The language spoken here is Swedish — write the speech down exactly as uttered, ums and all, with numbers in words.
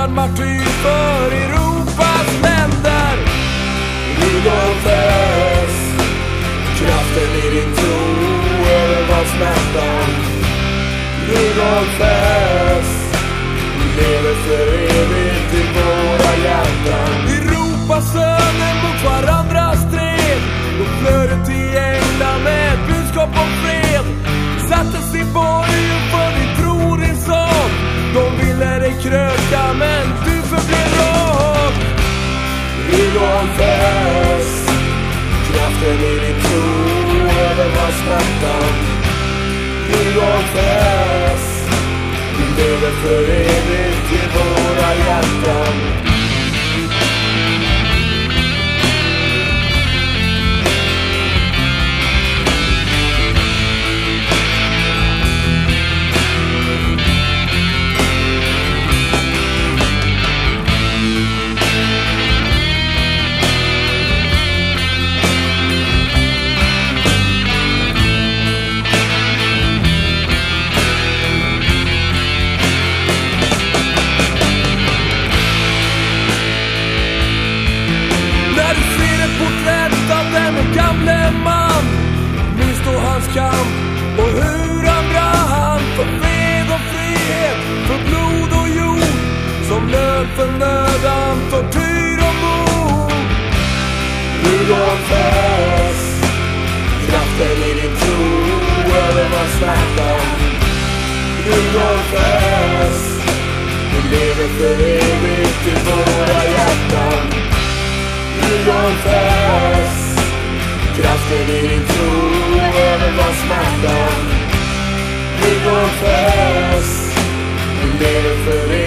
en martyr för Europas länder. Rudolf S, kraften i din tro övervann smärtan. Rudolf S, lever för evigt i våra hjärtan. Europas söner mot varandra stred och flödet till England med ett budskap om fred. Satte sin borg för din tro och din sak. De ville dig kröka men du förblev rak. Rudolf S, kraften i din tro övervann smärtan. Rudolf S, vi lever för evigt i våra hjärtan. Gamle man, minns då hans kamp och hur han brann för fred och frihet, för blod och jord, som lön för mödan, tortyr och mord. Rudolf S, kraften i din tro övervann smärtan. Rudolf S, vi lever för evigt i våra hjärtan. Rudolf S, kraften i din tro övervann smärtan. Rudolf S, vi lever för evigt.